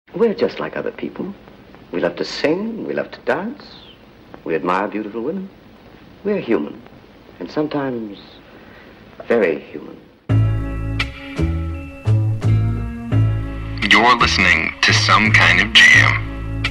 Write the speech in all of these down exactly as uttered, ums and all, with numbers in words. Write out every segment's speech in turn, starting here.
We're just like other people. We love to sing, we love to dance, we admire beautiful women. We're human, and sometimes very human. You're listening to Some Kind of Jam.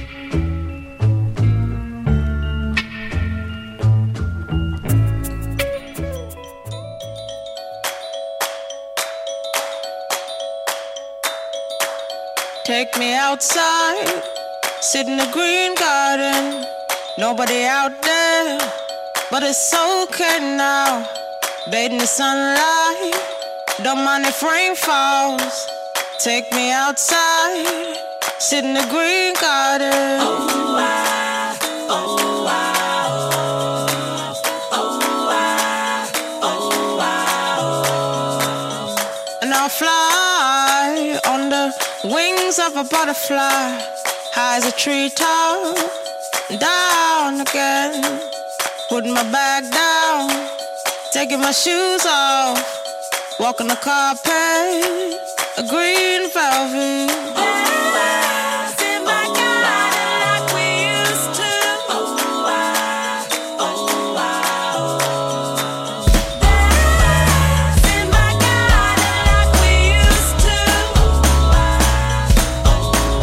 Take me outside, sit in the green garden. Nobody out there, but it's okay now. Bathe in the sunlight, don't mind if rain falls. Take me outside, sit in the green garden. Oh, I, oh, I, oh, oh, I, oh, I, oh. And I'll fly on the wings of a butterfly, high as a treetop, down again. Putting my bag down, taking my shoes off, walking the carpet, a green velvet. Oh, I feel my garden like we used to. Oh, I, oh, I, oh. Dance in my garden like we used to. Oh, I, oh,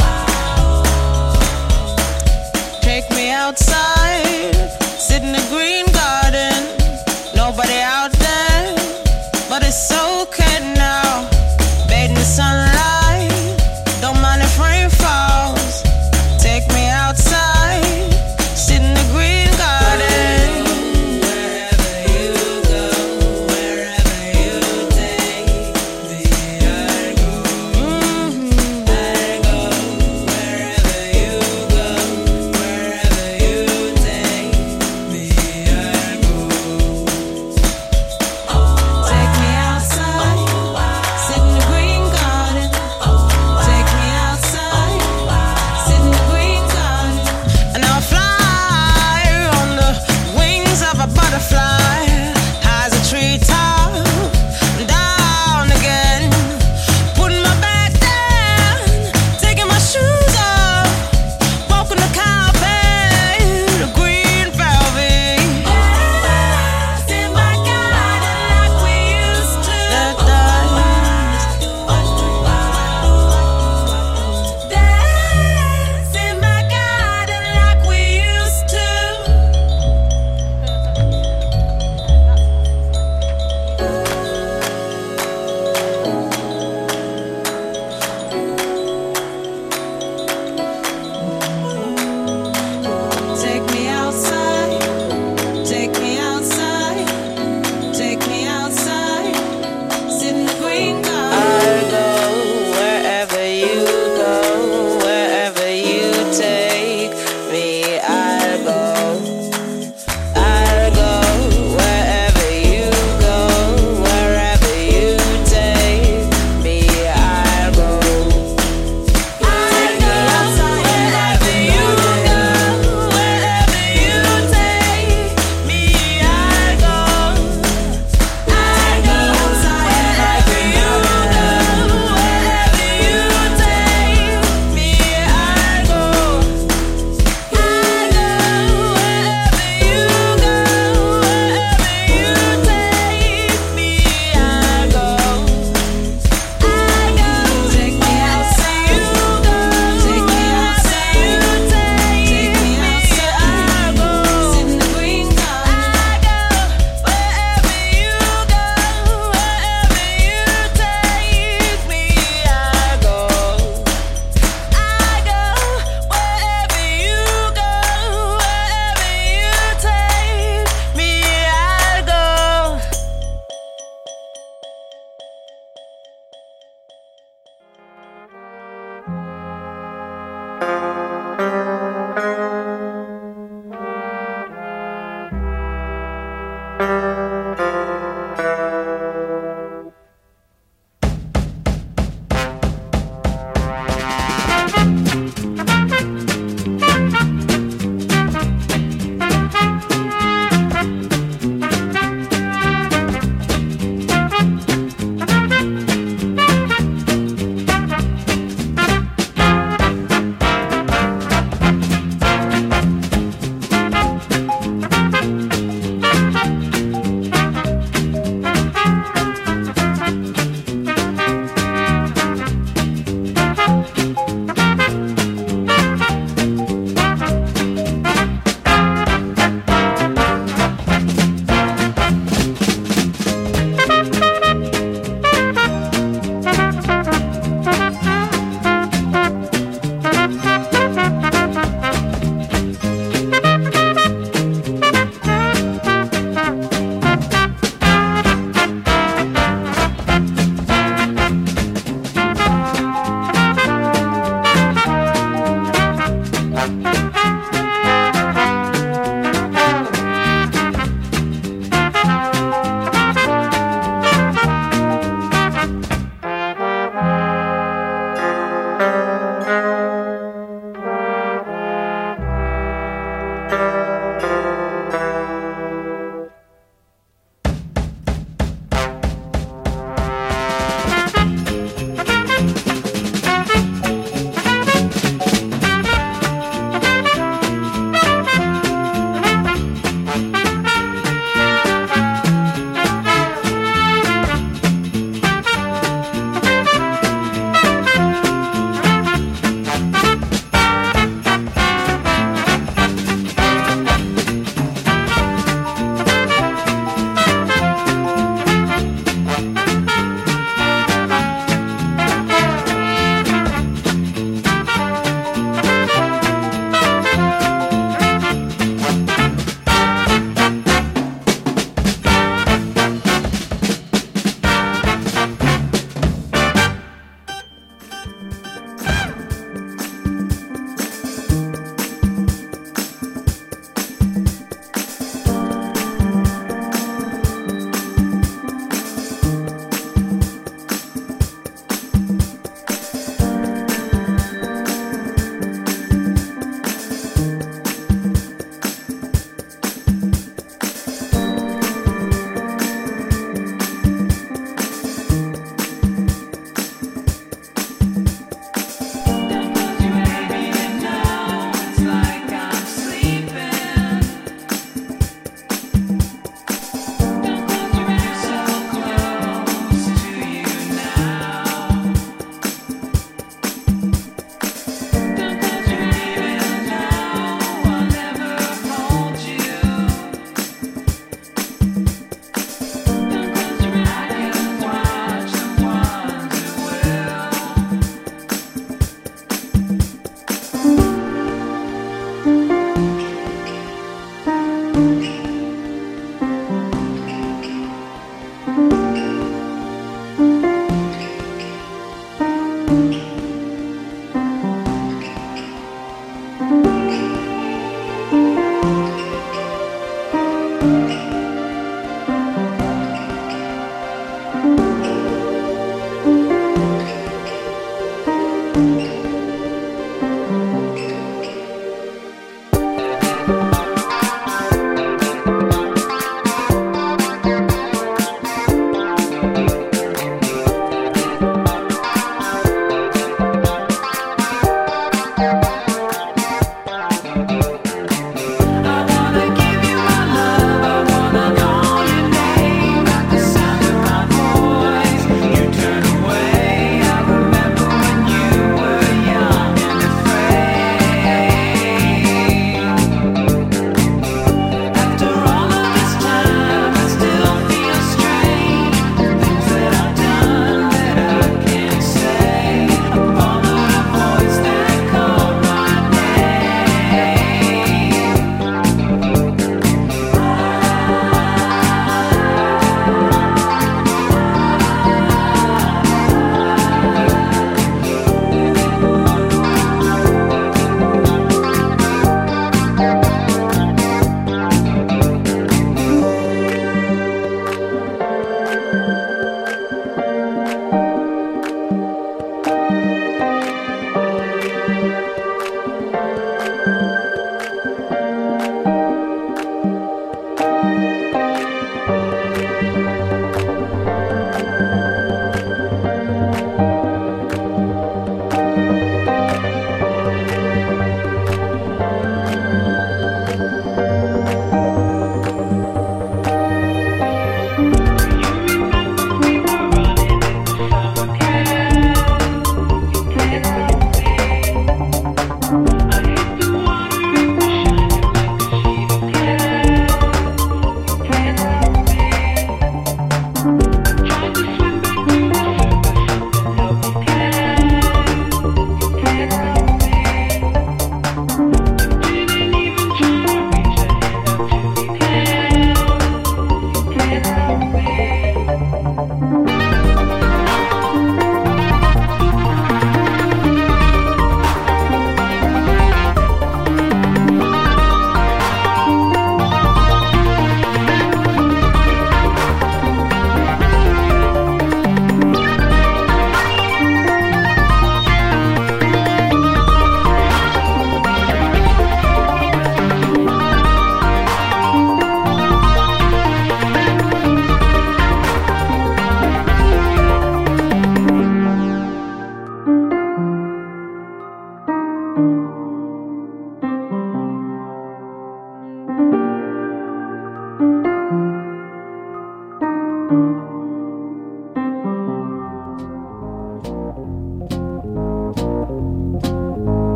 I, oh. Take me outside, sit in the green garden. Nobody out there, but it's okay now. Bathe in the sunlight,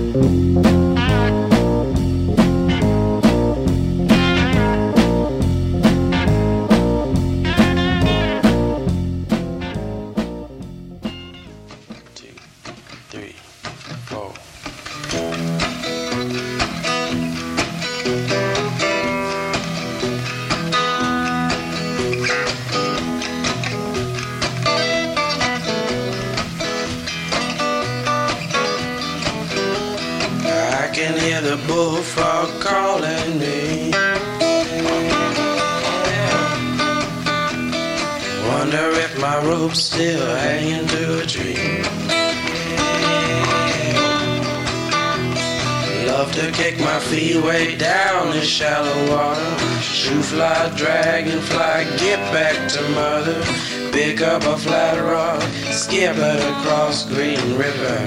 Across Green River.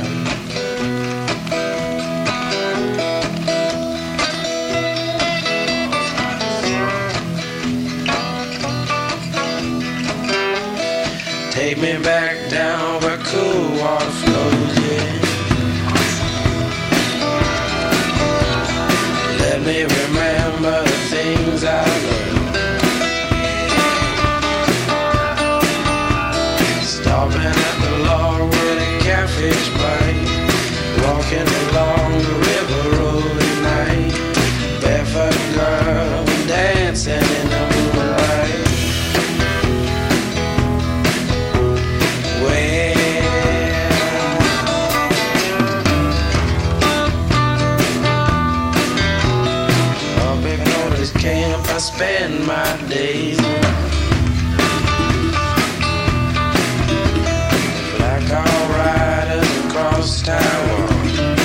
Take me back down where cool water flows, yeah. Let me remember the things I learned. Stopping at the Lord where the catfish bite. Walking along the river road at night. Barefoot girl dancing in the moonlight. Camp, I spend my days. Black all riders across Taiwan.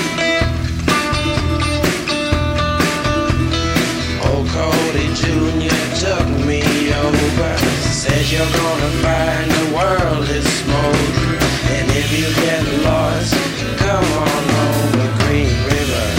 Old Cody Junior took me over. Said you're gonna find the world is smoldering. And if you get lost, come on over Green River.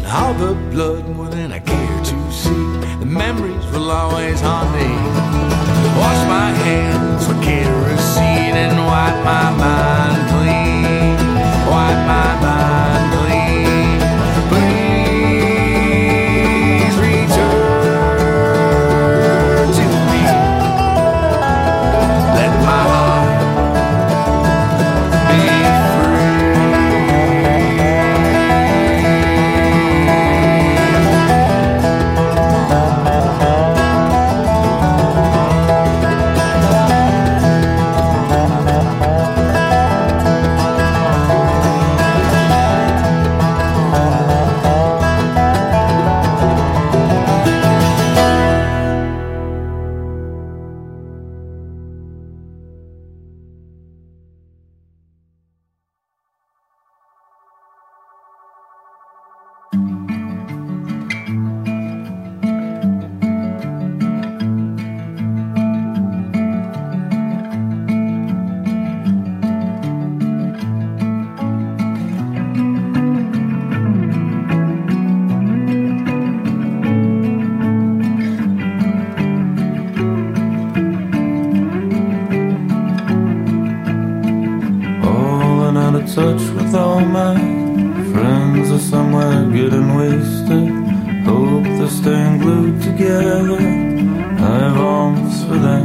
all the blood more than I care to see. The memories will always haunt me. Wash my hands with kerosene and wipe my mind clean. Wipe my mind clean. Please return to me. Let my heart be free. Touch with all my friends are somewhere getting wasted. Hope they're staying glued together. I have arms for them.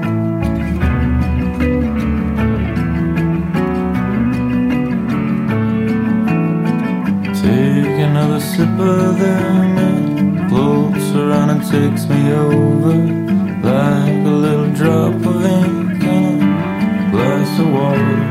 Take another sip of them. It floats around and takes me over like a little drop of ink in a glass of water.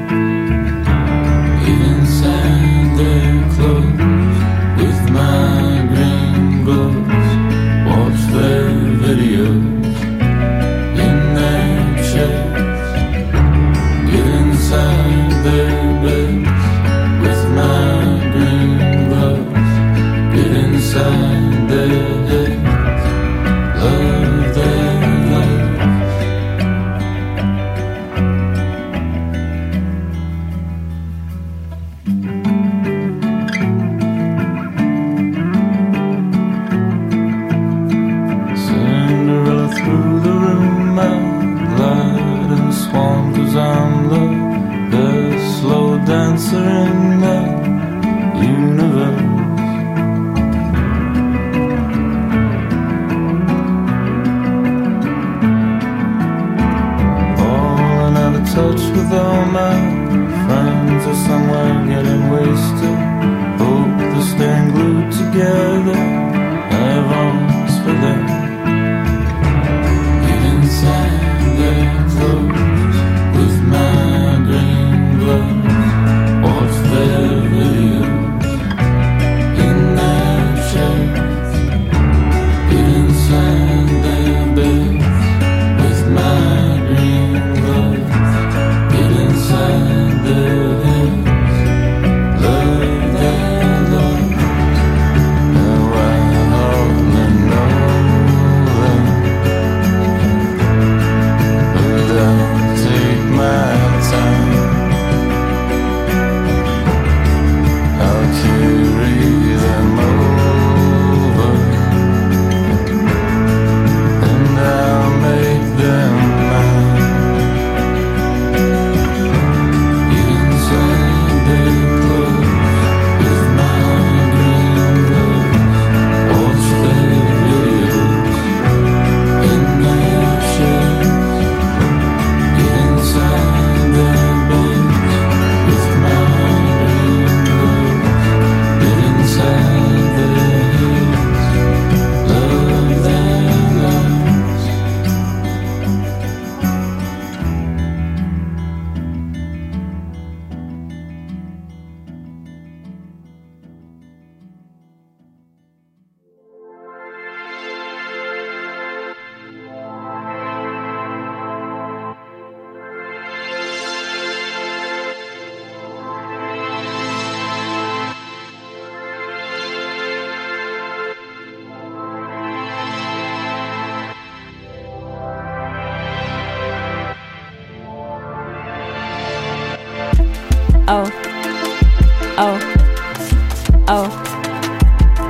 Inside their clothes with my green gloves, watch their videos in their chairs. Get inside their beds with my green gloves. Get inside their heads, love their love. Dancer in the universe. Falling out of touch with all my friends are somewhere getting wasted. Hope they're staying glued together. I have arms for them. Get inside their clothes with my green gloves. Watch their videos in their chairs. Get inside their beds with my green gloves. Get inside their heads, love their love. Now I only know them, but I'll take my time. Carry them over, and I'll make them mine. Get inside their clothes with my green gloves. Watch their videos in their chairs. Get inside their beds with my green gloves. Inside their heads, love their lives. Oh, oh, oh,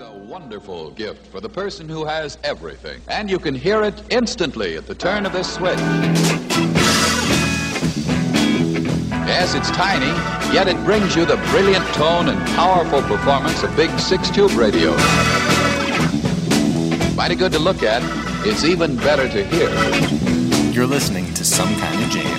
a wonderful gift for the person who has everything. And you can hear it instantly at the turn of this switch. Yes, it's tiny, yet it brings you the brilliant tone and powerful performance of big six-tube radios. Mighty good to look at. It's even better to hear. You're listening to Some Kind of Jam.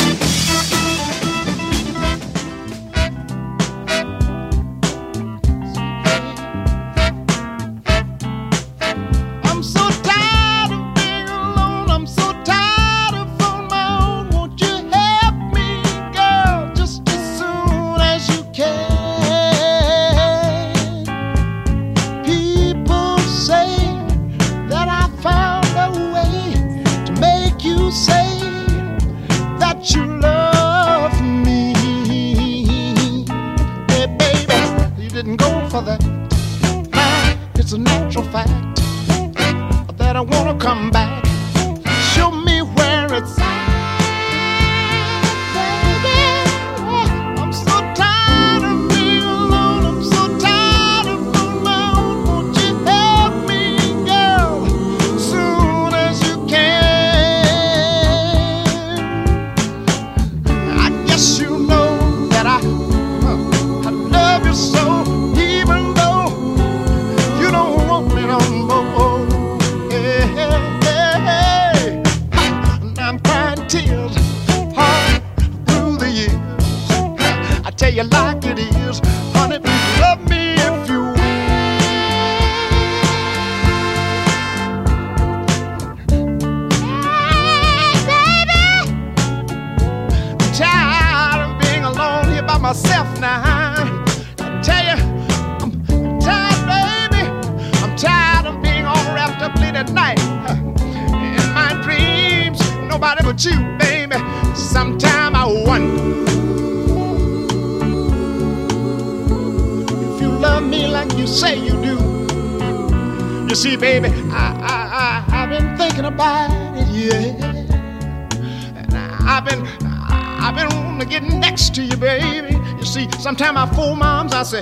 Sometimes I fool moms, I say,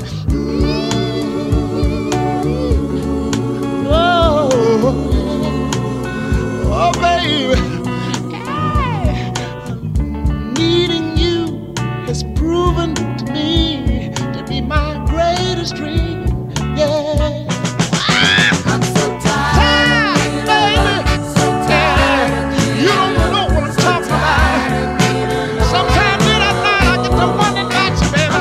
oh, oh, baby, hey, needing you has proven to me to be my greatest dream, yeah. I'm so tired, baby, so tired. You don't know what I'm talking about. Sometimes in the night I get to wonder about you, baby.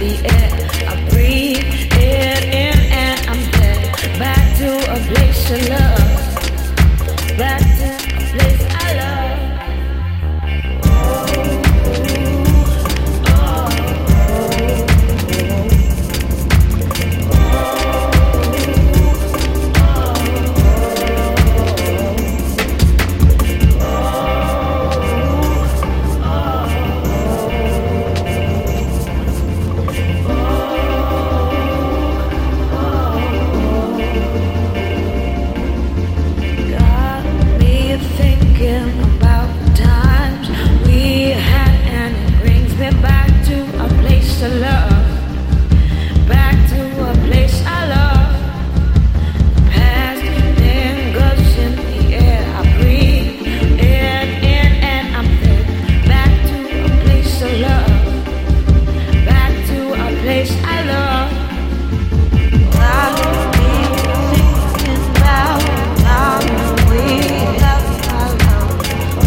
the air I breathe it in and I'm dead. Back to a place of love. Back to a place I love.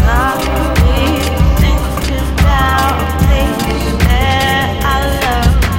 I love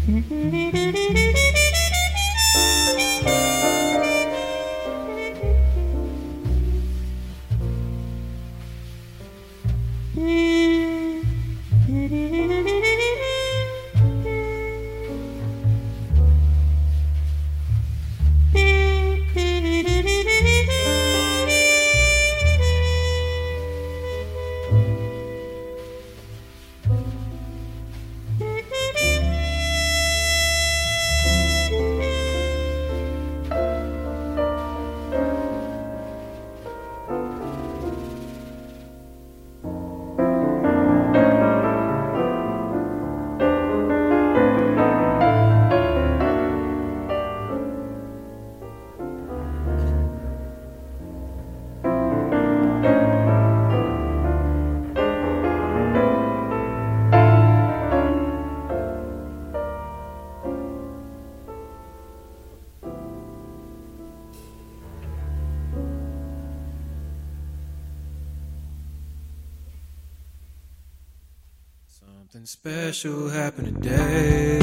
Something special happened today.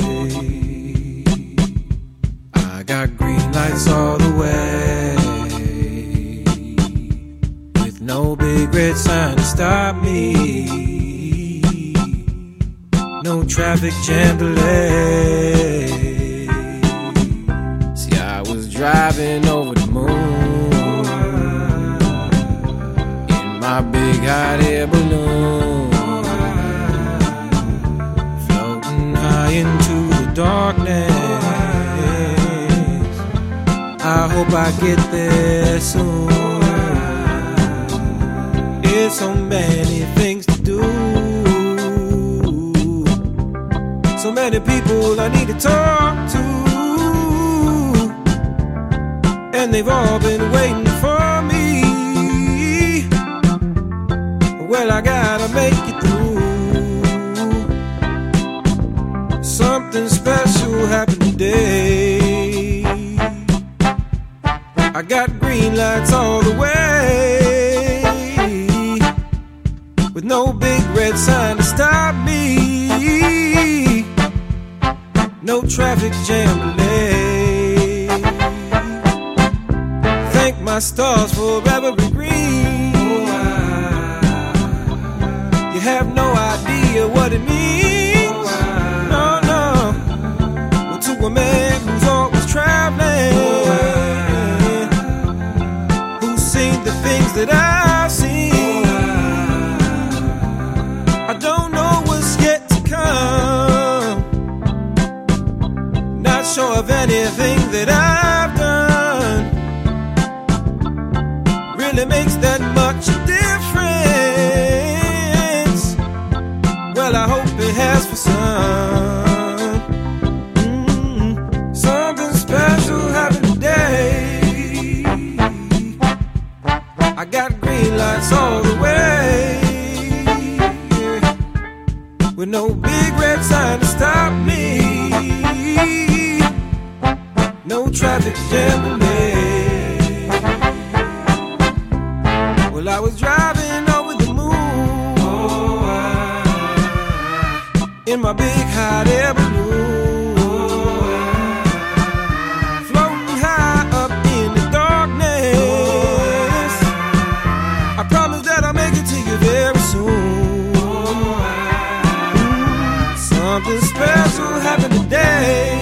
I got green lights all the way, with no big red sign to stop me, no traffic jam delay. See, I was driving over the moon in my big hot air balloon, into the darkness. I hope I get there soon. There's so many things to do, so many people I need to talk to, and they've all been waiting for me. Well, I gotta make it through. Something special happened today. I got green lights all the way, with no big red sign to stop me, no traffic jam delay. Thank my stars for every green. You have no idea what it means. A man who's always traveling, who's seen the things that I've seen. I don't know what's yet to come, not sure of anything that I've done really makes that much difference. Well, I hope it has for some. I got green lights all the way, with no big red sign to stop me, no traffic jam delay. Well, I was driving over the moon, oh, I, in my big hot air balloon, very soon. Something special happened today.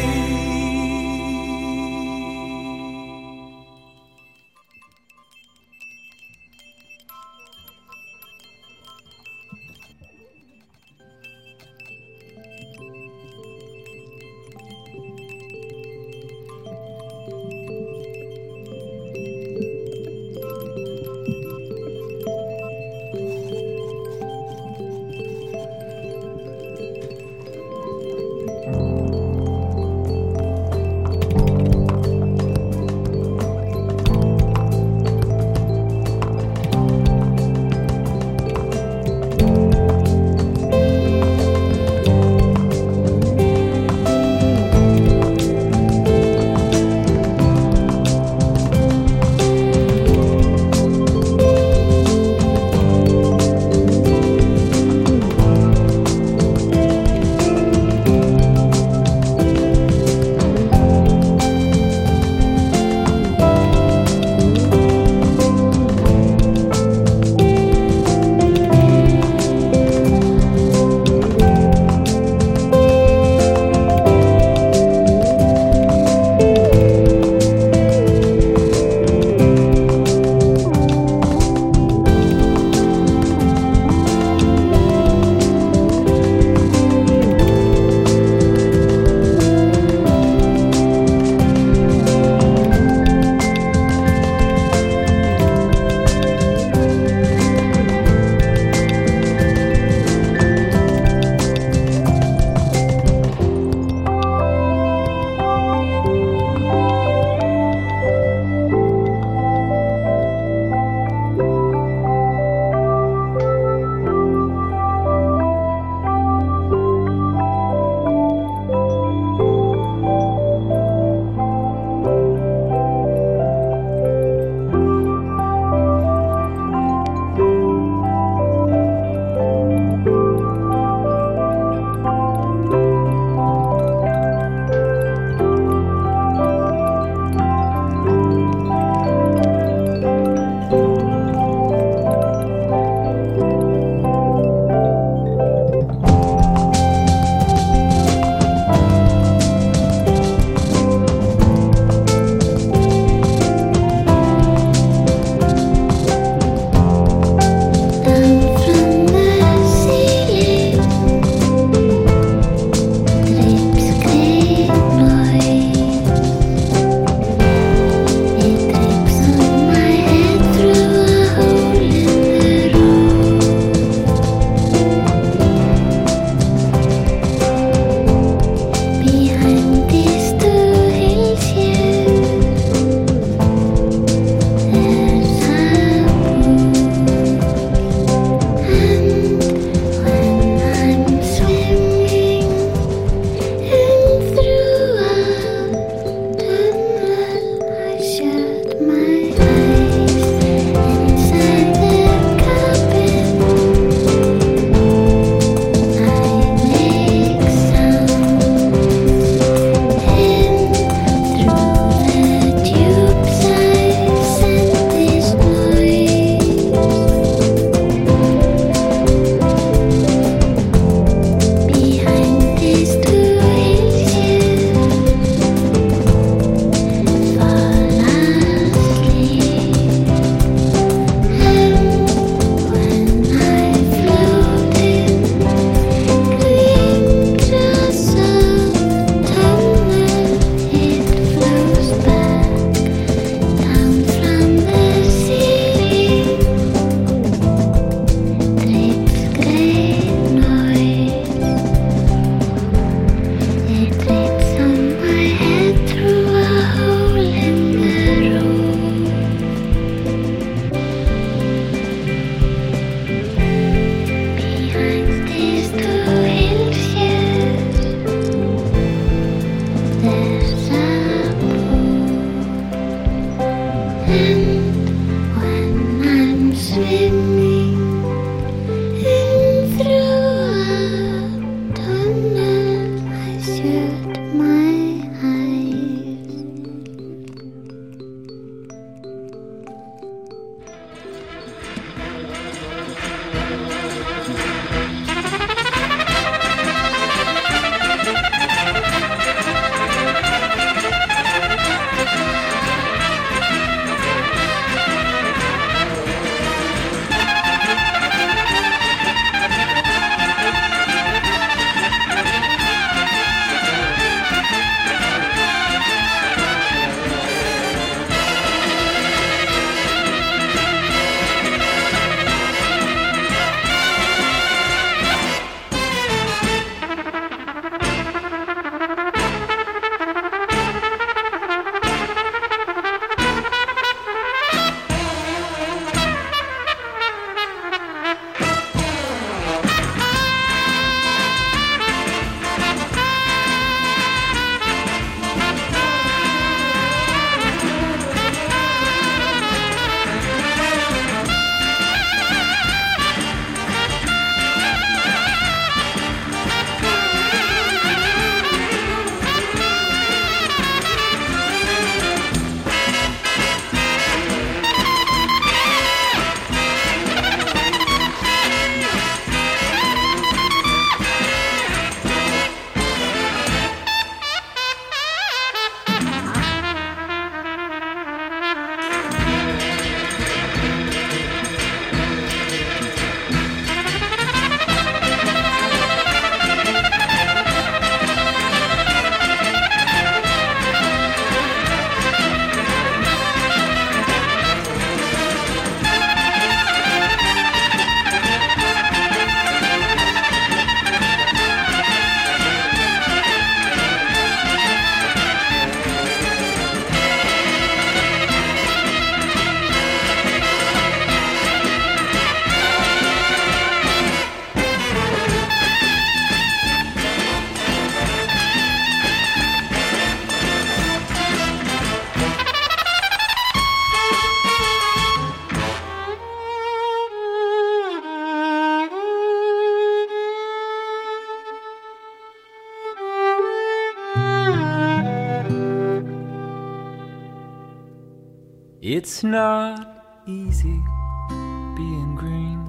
It's not easy being green,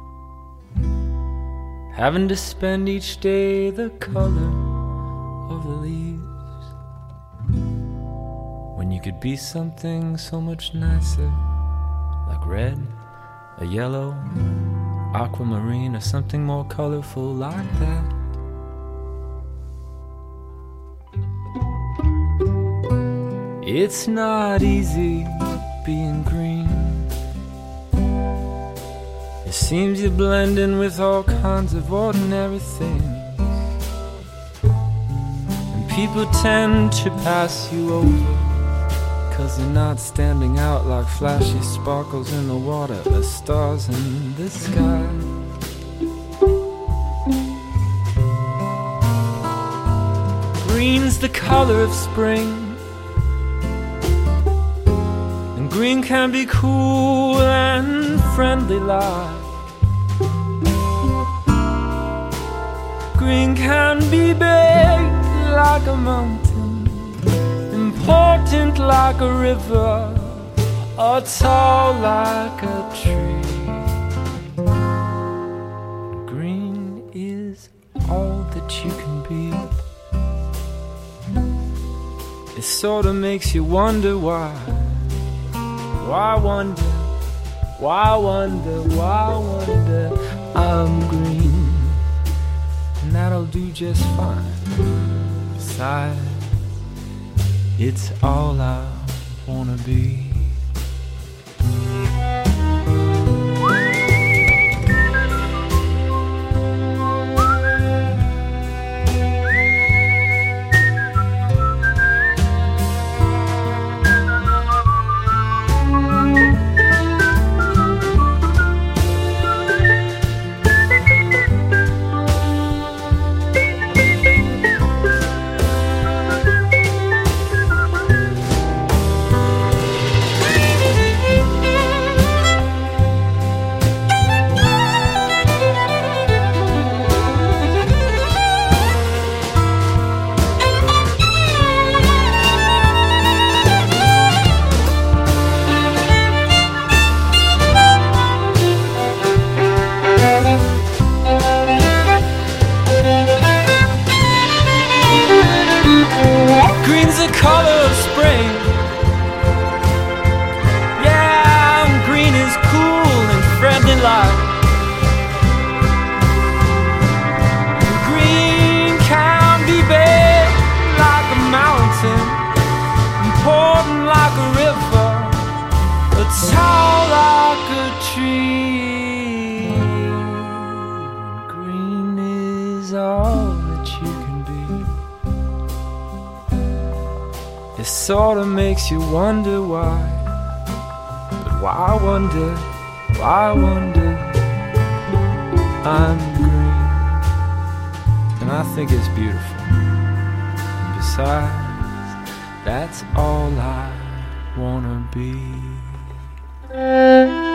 having to spend each day the color of the leaves, when you could be something so much nicer, like red, a yellow, aquamarine, or something more colorful like that. It's not easy being green. It seems you blend in with all kinds of ordinary things, and people tend to pass you over, 'cause they're not standing out like flashy sparkles in the water or stars in the sky. Green's the color of spring, green can be cool and friendly like. Green can be big like a mountain, important like a river, or tall like a tree. Green is all that you can be. It sort of makes you wonder why. Why wonder, why wonder, why wonder I'm green, and that'll do just fine. Besides, it's all I wanna be. Sort of makes you wonder why, but why wonder, why wonder I'm green, and I think it's beautiful, and besides, that's all I wanna be.